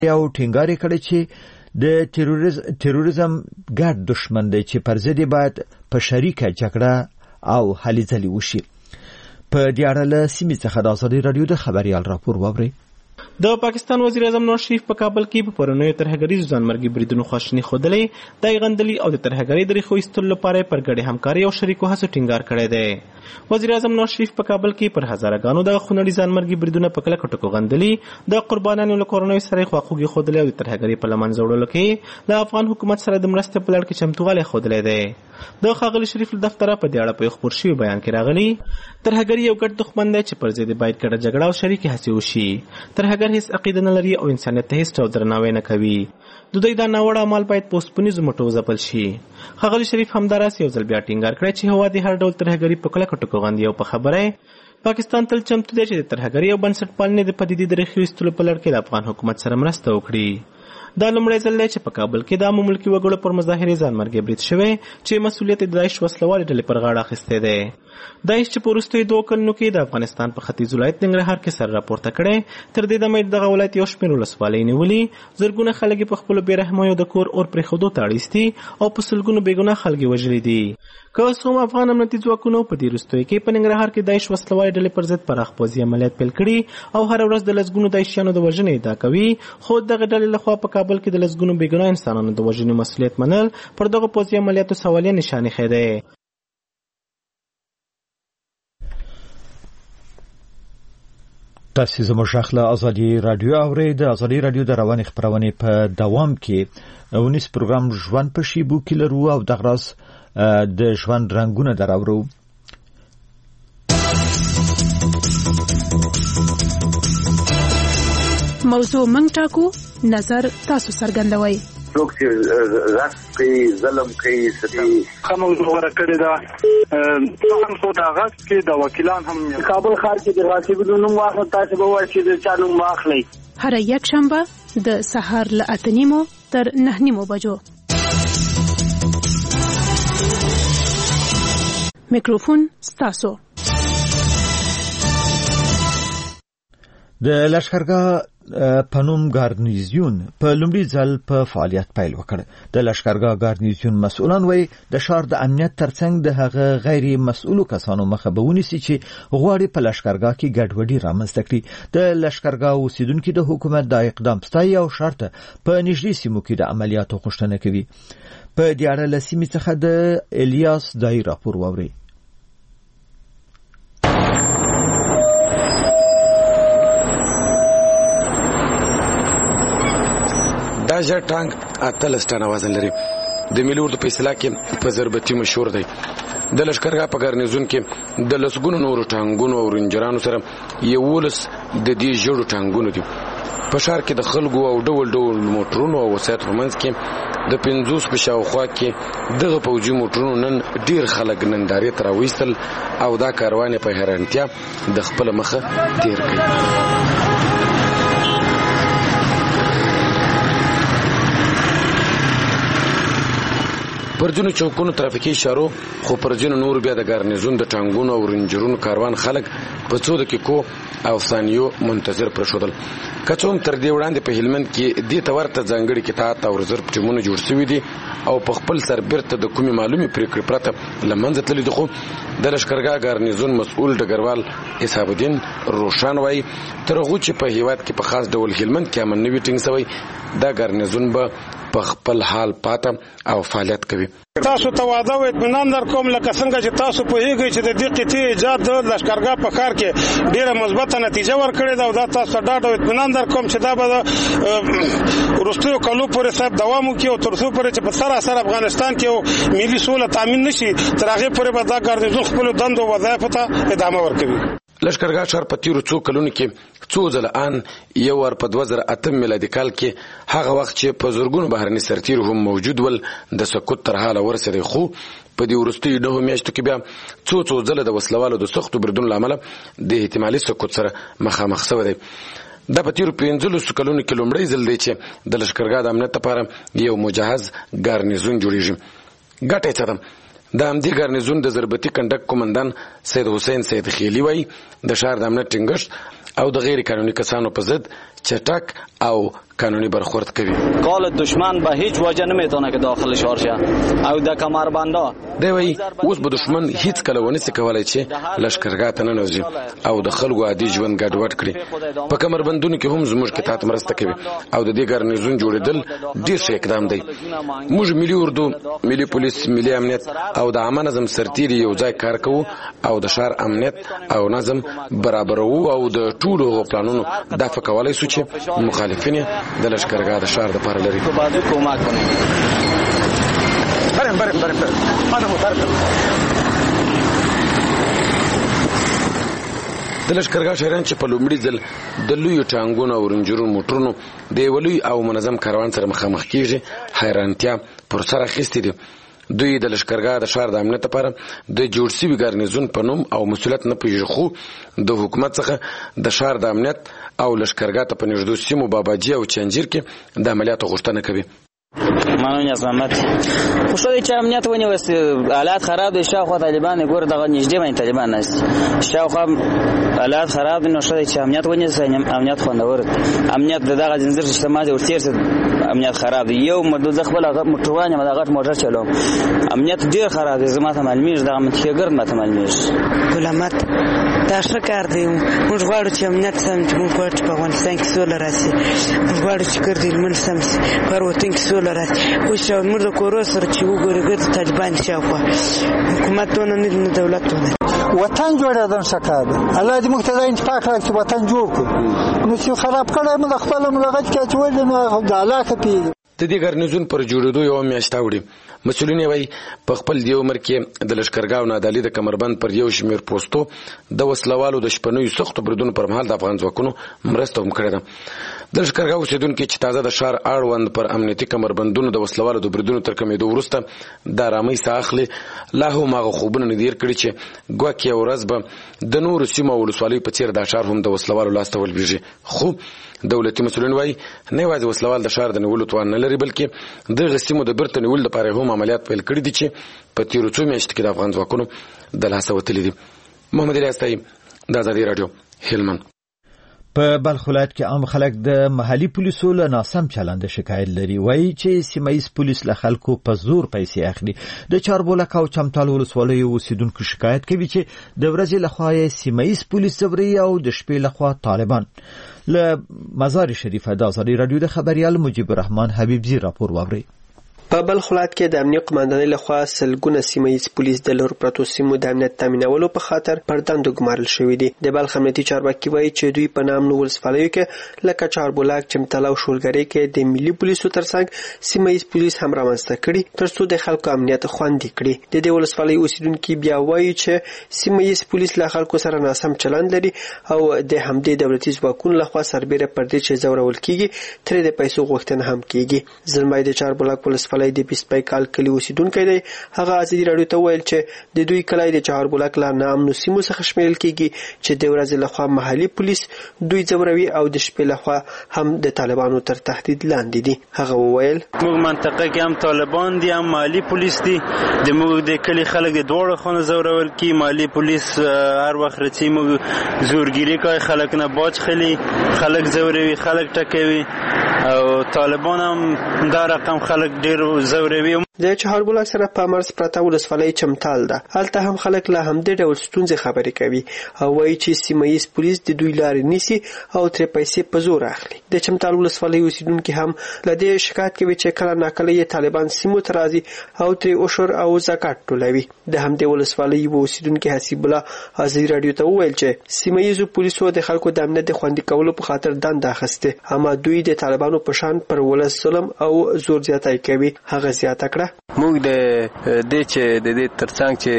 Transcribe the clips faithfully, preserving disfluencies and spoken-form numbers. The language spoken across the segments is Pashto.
او ټینګار کړی چې د تروریزم تروریزم ګډ دشمن دی چې پر ضد باید په شریکه جګړه او هلې ځلې وشي. په دې اړه له سیمې څخه د ازادي راډیو د خبريال راپور واورئ. د پاکستان وزیر اعظم نواز شریف په کابل کې په پرونیو ترهګریزو ځانمرګي بریدونو خواشیني ښودلې، د غندلي او د ترهګرۍ د ریښو ایستلو لپاره پر ګډې همکاري او شریکو هڅو ټینګار کړی دی. وزیر اعظم نواز شریف په کابل کې پر هزارهګانو د خونړي ځانمرګي بریدونه په کلکو ټکو غندلي، د قربانیانو له کورنیو سره خواخوږي ښودلې او د ترهګرۍ په له منځه وړلو کې له افغان حکومت سره د مرستې په لړ کې چمتووالی ښودلی دی. د ښاغلي شریف له دفتره په دې اړه په یو خپور شوي بیان کې راغلي، ترهګري یو ګډ دښمن دی چې پر ضد باید ګډه جګړه او شریکې هڅې وشي. ترهګر هیڅ عقیده نه لري او انسانیت ته هیڅ ډول درناوی نه کوي. د دوی دا ناوړه اعمال باید په اوسپنیزو مټو وځپل شي. ښاغلي شریف همداراس یو ځل بیا ټینګار کړی چې هېواد یې هر ډول ترهګري په کلکو ټکو غندي او په خبره پاکستان تل چمتو دی چې د ترهګرۍ او بنسټپالنې د پدیدې د ریښو ایستلو په لړ کې د افغان حکومت سره مرسته وکړي. دا لومړی ځل دی چې په کابل کې د عامو ملکي وګړو پر مظاهرې ځانمرګي برید شوی چې مسؤلیت د داعش وسلوالې ډلې پر غاړه اخیستی دی. داعش چې په وروستیو دوو کلونو کې د افغانستان په ختیځ ولایت ننګرهار کې سر راپورته کړی، تر دې دمه یې دغه ولایت یو شمېر ولسوالۍ نیولي، زرګونه خلک یې په خپلو بېرحمیو د کور اور پرېښودو ته اړ ایستي او په سلګونو بېګناه خلک یې وژلي دي. که اوس هم افغان امنیتي ځواکونو په دې وروستیو کې په ننګرهار کې داعش وسلوالې ډلې پر ضد پراخ پوځي عملیات پیل کړي او هره ورځ د لسګونو داعشیانو د وژنې ادعا کوي، خو دغه ډلې لخوا په کابل کې د لسګونو بېګناه انسانانو د وژنې مسؤلیت منل پر دغه پوځي عملیاتو سوالیه نشان ایښی دی. تاسو زموږ غږ له ازادي راډیو اورئ. د ازادي راډیو د روانې خپرونې په دوام کې اونیس پروګرام ژوند په شیبو کې لرو او دغه راز د ژوند رنګونه دراورو. موضوع منځ ټاکو، نظر تاسو څرګندوئ. څوک چې غصب کوي، ظلم کوي، ستي خموږ غوړه کړی دا هم خو دا غصب کې د وکیلان هم کابل ښار کې د غاصبونو نوم واخلئ، تاسو به وایئ چې د چا نوم واخلئ. هر یک شنبه د سهار له اته نیمو تر نه نیمو بجو. میکروفون ستاسو. د لشکرګاه پنوم ګارنیزیون په لومړي ځل په فعالیت پیل وکړ. د لشکرګاه ګارنیزیون مسؤلان وایي د ښار د امنیت ترڅنګ د هغه غیر مسؤلو کسانو مخه به ونیسي چې غواړي په لشکرګاه کې ګډوډي رامنځته کړي. د لشکرګاه اوسیدونکي د حکومت د اقدام ستایي او شرط په نږدې سیمو کې د عملیاتو غوښتنه کوي. په دې اړه له سیمې څخه د الیاس دای راپور واورئ. دا ژړ ټانک اتلس ټنه وزن لري. د ملي اردو په اصطلاح کې په ضربتي مشهور دی. د لشکرګاه په ګارنیزون کې د لسګونو نورو ټانګونو او رینجرانو سره یولس د دې ژړو ټانګونو دي. په ښار کې د خلکو او ډول ډول موټرونو او وسایطو په منځ کې د پنځوس په شاوخوا کې دغه پوځي موټرونو نن ډیر خلک نندارې ته راویستل او دا کاروان په حیرانتیا د خپل مخه تیر کړ. پر ځینو چوکونو ترافیکي اشارو خو پر ځینو نور بیا د ګارنیزون د ټانګونو او رینجرونو کاروان خلک په څو دقیقو او ثانیو منتظر پرېښودل. که څه هم تر دې وړاندې په هلمند کې دې ته ورته ځانګړي قطاعت او رزرف ټیمونه جوړ شوي دي او په خپل سر بیرته د کومې معلومې پرېکړې پرته له منځه تللي دي، خو د لشکرګاه ګارنیزون مسؤل ډګروال اسحاق الدین روشان وایي تر هغو چې په هېواد کې په خاص ډول هلمند کې امن نه وي ټینګ شوی، دا ګارنیزون به په خپل حال پاته او فعالیت کوي. تاسو ته واده او اطمینان در کوم لکه څنګه چې تاسو پوهیږئ چې د دې قطعې ایجاد د لشکرګاه په ښار کې ډېره مثبته نتیجه ورکړې ده او دا تاسو ته ډاډ او اطمینان در کوم چې دا به د وروستیو کلو پورې صاحب دوام وکړي او تر څو پورې چې په سراسر افغانستان کې یو ملي سوله تامین نشي تر هغې پورې به دا ګارنیزون خپلو دندو او وظایفو ته ادامه ورکوي. لشکرګاه ښار په تیرو څو کلونو کې څو ځله ان یو ور په دوه زره اتم میلادي کال کې هغه وخت چې په زرګونو بهرني سرتیر هم موجود ول د سقوط تر حاله ورسېدی، خو په دې وروستیو نهو میاشتو کې بیا څو څو ځله د وسلوالو د سختو بریدونو له امله د احتمالي سقوط سره مخامخ شوی دی. دا په تیرو پنځلسو کلونو کې لومړی ځل دی چې د لشکرګاه د امنیت لپاره یو مجهز ګارنیزون جوړیږي. ګټه یې څه ده؟ د همدې ګارنیزون د ضربتي کنډک قومندان سید حسین سید خیلي وایي د ښار د امنیت ټینګښت او د غیر قانوني کسانو په ضد چټک او قانوني برخورد کوي. قال دشمن به هیچ وجه نمیتونه که داخل شهر شه او د کمربندا دی وایي اوس به دشمن هیڅ کله ونسي کولی چې لښکرګاه ته ننوځي او د خلکو عادي ژوند ګډوډ کړي. په کمربندونو کې هم زموږ کتاب مرسته کوي او د دې ګارنیزون جوړېدل ډېر ښه اقدام دی. موږ ملي اردو، ملي پولیس، ملي امنیت او د عامه نظم سرتیري یو ځای کار کوو او د ښار امنیت او نظم برابروو او د ټولو هغو پلانونو دفع کولی شو چې مخالفین یې د لښکرګاه د ښار دپاره لري. بریم بریم بریم د لښکرګاه شهریان چې په لومړي ځل د لویو ټانګونو او رنجرونو موټرونو د یوه لوی او منظم کاروان سره مخامخ کېږي حیرانتیا پر سر اخیستې دي. دوی د لښکرګاه د ښار د امنیت لپاره د جوړ شوي ګارنیزون په نوم او مسؤلیت نه پوهېږي، خو د حکومت څخه د ښار د امنیت او لښکرګاه ته په نږدې سیمو باباجي او چنجیر کې د عملیاتو غوښتنه کوي. مانو نیاز محمد خو شوی چې امنیت ونیوست، حالات خراب دي، شاوخوا طالبان ګور دغه نږدې باندې طالبان ناست، شاوخوا حالات خراب دي، نو شوی چې امنیت ونیوست. امنیت خوندور دی، امنیت دغه زنجیر چې ماته ورتیر امنیت خراب دی. یو مردود خپل هغه موټروان ما دغه موټر چلوم، امنیت ډیر خراب دی. زما ته معلومیږي دغه منطقه ګرد ما ته معلومیږي. علامات دا ښه کار دی. موږ غواړو چې امنیت سم چې موږ غواړو چې په افغانستان کې سوله راشي، موږ غواړو چې ګرد علمونه سم شي، په وطن کې سوله راشي. اوس چې موږ د کورو سره چې وګورو ګرد طالبان شاوخوا حکومت ونه نه دولت ونه وطن جوړېدل ښه کار دی. الله دې موږ ته دا انتفاق راکړي چې وطن جوړ کړو. نو چې خراب کړی مو د خپله ملغت کې اچولي نو د الله ښه پوهېږي. د دې ګارنیزون پر جوړېدو یوه میاشت اوړي. مسؤلین یې وایي په خپل دې عمر کې د لښکرګاه او نادعلي د کمربند پر یو شمېر پوستو د وسلوالو د شپنیو سختو بریدونو پر مهال د افغان ځواکونو مرسته هم کړې ده. د لښکرګاه اوسېدونکي چې تازه د ښار اړوند پر امنیتي کمربندونو د وسلوالو د بریدونو تر کمېدو وروسته د ارامۍ ساه اخلي، لا هم هغه خوبونه نه دي هېر کړي چې ګواکې یوه ورځ به د نورو سیمو او ولسوالیو په څېر دا ښار هم د وسلوالو لاسته ولوېږي. خو دولتي مسؤلین وایي نه یوازې وسلوال د ښار د نیولو توان نه لري، بلکې دغه سیمو د بیرته نیولو لپاره هم عملیات پیل کړي دي چې په تېرو څو میاشتو کې د افغان ځواکونو د لاسه وتلي دي. محمد الیاس تایي، د ازادي راډیو، هلمند. په بلخ ولایت کې عام خلک د محلي پولیسو له ناسم چلند شکایت لري. وایي چې سیمایي پولیس له خلکو په زور پیسې اخلي. د چاربولک او چمتال ولسوالیو اوسیدونکو شکایت کوي چې د ورځې لخوا یې سیمایي پولیس ځوروي او د شپې لخوا طالبان. له مزار شریفه د ازادي راډیو د خبريال مجيب الرحمن حبیبزي راپور واوري. په بلخ ولایت کې د امنیه قومندانۍ لخوا سلګونه سیمه‌ییز پولیس د لور پرتو سیمو د امنیت تامینولو په خاطر پر دندو ګمارل شوي دي. د بلخ امنیتي چارواکي وایي چې دوی په نامنو ولسوالیو کې لکه چاربولاک، چمتال او شولګرۍ کې د ملي پولیسو ترڅنګ سیمه‌ییز پولیس هم رامنځته کړي ترڅو د خلکو امنیت خوندي کړي. د دې ولسوالۍ اوسیدونکي بیا وایي چې سیمه‌ییز پولیس له خلکو سره ناسم چلند لري او د همدې دولتي ځواکونو لخوا سربېره پر دې چې ځورول کیږي ترې د پیسو غوښتنه هم کیږي. زلمی د چاربولاک ولسوالۍ د بیسپای کال کلی اوسیدونکی دی. هغه ازادي راډیو ته ویل چې د دوی کلی د چهاربولاک له نامنو سیمو څخه شمیرل کیږي چې د ورځې لخوا محلي پولیس دوی ځوروي او د شپې لخوا هم د طالبانو تر تهدید لاندې دي. هغه وویل موږ منطقه کې هم طالبان دي هم محلي پولیس دي. د موږ د کلی خلک د دواړو خونه ځورول کی محلي پولیس هر وخت رچی موږ زورګیری کوي، خلک نه باج خلی، خلک ځوروي، خلک ټکوي او طالبان هم دا رقم خلک ډیر زوروي. د چهاربولاک سره په مرز پرته ولسوالۍ چمتال ده. هلته هم خلک له همدې ډول ستونزې خبرې کوي او وایي چې سیمه‌ییز پولیس د دوی لارې نیسي او ترې پیسې په زور اخلي. د چمتال ولسوالۍ اوسیدونکي هم له دې شکایت کوي چې کله ناکله یې طالبان سیمو ته راځي او ترې عشر او زکات ټولوي. د همدې ولسوالۍ یو اوسیدونکي حسیب الله ازادي راډیو ته وویل چې سیمه‌ییزو پولیسو د خلکو د امنیت د خوندي کولو په خاطر دنده اخیستې، اما دوی د طالبانو په شان پر ولس ظلم او زور زیاتی کوي. هغه زیاته کړه موږ د دې چې د دې ترڅنګ چې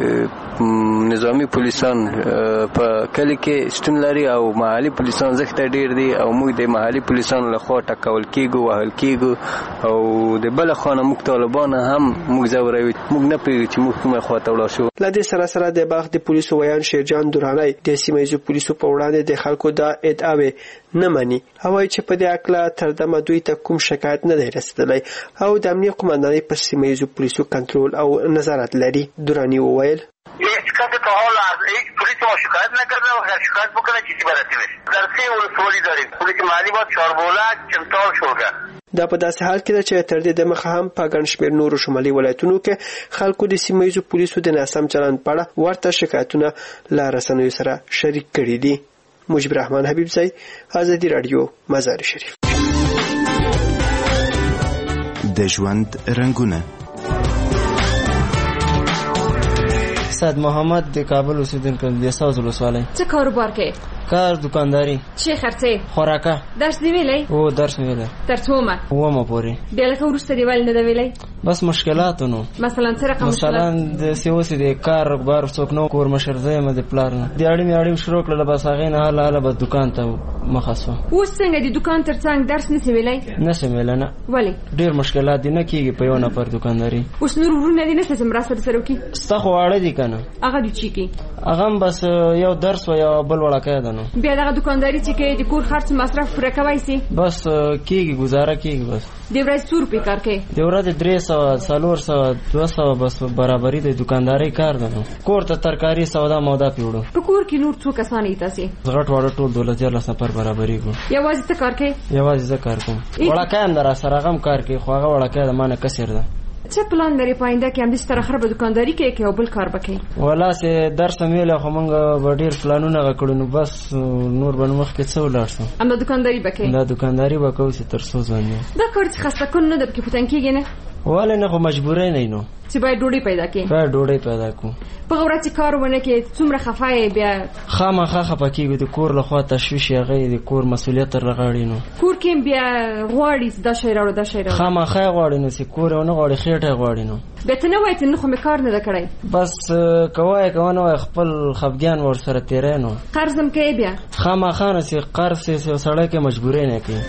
نظامی پولیسان په کلی کې شتون لري او محلي پولیسان زښته ډیر دي او موږ د محلي پولیسانو له خوا ټکول کیږو، وهل کیږو او د بل خوا نه موږ طالبان هم موږ ځوروي. موږ نه پوهیږو چې موږ کومه خوا ته ولاړ شو. له دې سره سره د باغ د پولیسو ویان شیرجان دورانی د سیمه‌ییزو پولیسو په وړاندې د خلکو د ادعاوې نه مني او وايي چې په دې اړه تر دمه دوی ته کوم شکایت نه دی رسیدلی او د امنیه قومندانۍ په سیمه‌ییزو پولیسو کنټرول او نظارت لري. دورانی وویل هیچ کسی تا حال از هیچ پلیس ما شکایت نکرده و اگر شکایت بکنه چیزی برسی میشه. در سه ولسوالی داریم، پلیس محلی باد، چهاربولک، چمتال، شورګر. دا په داسې حال کې ده چې تر دې دمخه هم په ګڼ شمېر نورو شمالي ولایتونو کې خلکو د سیمه ییزو پولیسو د ناسم چلند په اړه ورته شکایتونه له رسنیو سره شریک کړي دي. مجيب الرحمن حبیبزی، ازادي رادیو، مزار شریف. د ژوند رنګونه. سید محمد د کابل اوسیدونکی دی، ساوز ولسوالۍ. څه کاروبار کوي؟ کار دکانداری. چی خرڅې؟ خوراکه. درس دی ویلې؟ او درس ویلې. تر څومره؟ ومه پورې. بیا لکه وروسته دی ویل نه دی ویلې؟ بس مشکلات نو. مثلا څه رقم مشکلات؟ مثلا د سیوسې د کار بار څوک نو کور مشر زې مده پلار نه. دی اړې مې اړې شروع کړل بس هغه نه حاله حاله بس دکان ته مخاسو. اوس څنګه دی دکان تر څنګ درس نسی ویلې؟ نسی ویلې نه. ولی؟ ډیر مشکلات دي نه کیږي په یو نفر دکانداری. اوس نور ورونه دي نشته چې مرسته سره وکي؟ ستاسو واړه دي کنه. هغه دي چی کی؟ هغه بس یو درس و یا بل وړاکې ده نو. بیا دغه دکانداری چې کې د کور خرڅ مصرف پوره کوي سي؟ بس کیږي گزاره کیږي بس. د ورځې څو روپۍ کار کوي؟ د ورځې درې سوه څلور سوه دوه سوه بس برابري د دکاندارۍ کار ده نو. کور ته ترکاري سودا مودا پیوړو. په کور کې نور څو کسان یې تاسې؟ غټ واړه ټول دولت یارلس نفر برابري کو. یوازې ته کار کوي؟ یوازې زه کار کوم. وړاکې هم در سره غم کار کوي خو هغه وړاکې د مانه کسر ده. څه پلان لري پاینده کې هم د ستر خراب دکانداری کې کې او بل کار وکړي؟ ولا سه درس میله خو مونږ به ډیر پلانونه غکړو نو بس نور بن مخ کې څو لاړسو. ام د دکانداری وکړي؟ دا دکانداری وکاو چې تر څو ځانې. دا کار چې خسته کول نه د کې پټن کېږي نه؟ ولا نه خو مجبورې نه نو. چې باید ډوډۍ پیدا کړي. باید ډوډۍ پیدا کو. په غوړه چې کار ونه کې څومره خفای بیا خامخا خفه کیږي د کور له خوا تشویش هغه د کور مسولیت تر لغړی نو. کور کې بیا غواړي دا شی راوړو دا شی راوړو. خامخا غواړي نو چې کور نه غواړي خېټه غواړي نو. به ته نه وای ته نه خو مې کار نه کړی. بس کوای کوونه خپل خفګان ور سره تیرې نو. قرضم کوي بیا؟ خامخا نه چې قرض سي سړی کې مجبورې نه کوي.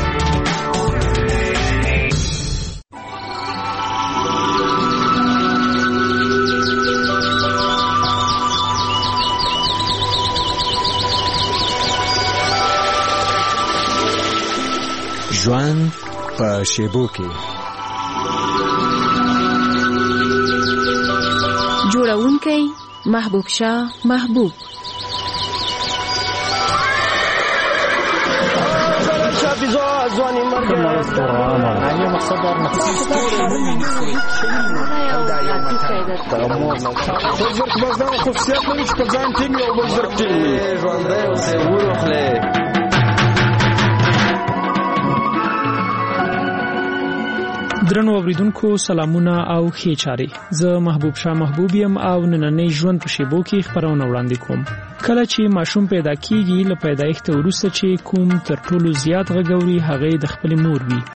ژوند په شیبو کې. جوړونکی محبوب شاه محبوب. درنو اوریدونکو سلامونه او ښې چارې. زه محبوب شاه محبوب یم او نننۍ ژوند په شیبو کې خبرونه وړاندې کوم. کله چې ماشوم پیدا کیږي له پیدایښت وروسته چې کوم تر ټولو زیات غږ اوري هغه د خپل مور وي.